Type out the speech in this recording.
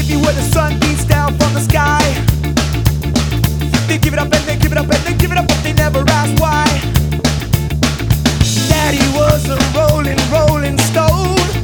city where the sun beats down from the sky. They give it up and they give it up and they give it up, but they never ask why. Daddy was a rolling, rolling stone.